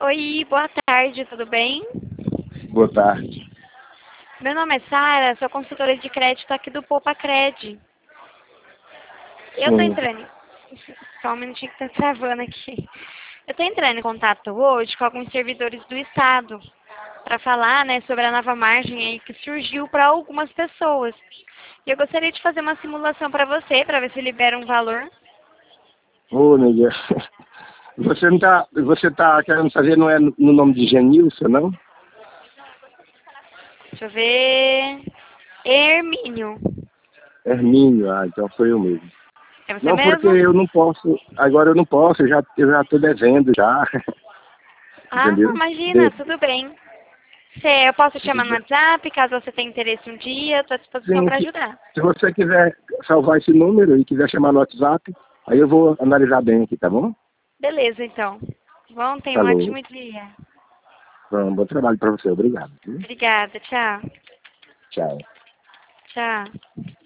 Oi, boa tarde, tudo bem? Boa tarde. Meu nome é Sara, sou consultora de crédito aqui do Poupa Cred. Eu tô Sim. entrando. Só um minutinho que tá travando aqui. Eu tô entrando em contato hoje com alguns servidores do Estado para falar, né, sobre a nova margem aí que surgiu para algumas pessoas. E eu gostaria de fazer uma simulação para você, para ver se libera um valor. Ô, nega. Você tá querendo fazer, não é no nome de Genilson, não? Deixa eu ver. Hermínio. Hermínio, então foi eu mesmo. É você Não, porque mesmo? eu não posso, agora eu não posso, eu já tô devendo já, Ah, não, entendeu? imagina, tudo bem. Eu posso te Tudo chamar no bem. WhatsApp, caso você tenha interesse um dia, estou à disposição Sim, para ajudar. se você quiser salvar esse número e quiser chamar no WhatsApp, aí eu vou analisar bem aqui, tá bom? Beleza, então. Bom, tenha um Falou. ótimo dia. Bom trabalho para você, obrigado. Obrigada, tchau. Tchau. Tchau.